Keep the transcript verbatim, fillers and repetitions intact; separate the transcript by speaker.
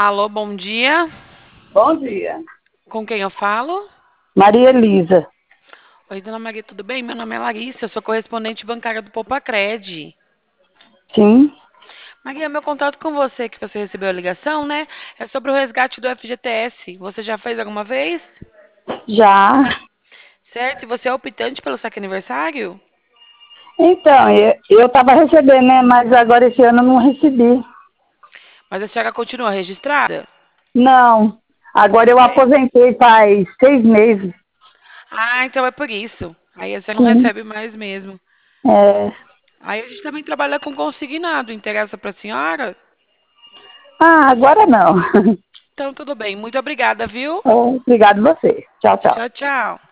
Speaker 1: Alô, bom dia.
Speaker 2: Bom dia.
Speaker 1: Com quem eu falo?
Speaker 2: Maria Elisa.
Speaker 1: Oi, dona Maria, tudo bem? Meu nome é Larissa, eu sou correspondente bancária do Popacred.
Speaker 2: Sim,
Speaker 1: Maria, meu contato com você, que você recebeu a ligação, né? É sobre o resgate do F G T S. Você já fez alguma vez?
Speaker 2: já.
Speaker 1: Certo? E você é optante pelo saque aniversário?
Speaker 2: Então, eu estava recebendo, né? Mas agora esse ano eu não recebi.
Speaker 1: Mas a senhora continua registrada?
Speaker 2: Não. Agora eu
Speaker 1: Certo.
Speaker 2: aposentei faz seis meses.
Speaker 1: Ah, então é por isso. Aí você não
Speaker 2: Sim.
Speaker 1: recebe mais mesmo.
Speaker 2: É.
Speaker 1: Aí a gente também trabalha com consignado. Interessa para a senhora?
Speaker 2: Ah, agora não.
Speaker 1: Então tudo bem. Muito obrigada, viu?
Speaker 2: Obrigado você. Tchau, tchau.
Speaker 1: Tchau, tchau.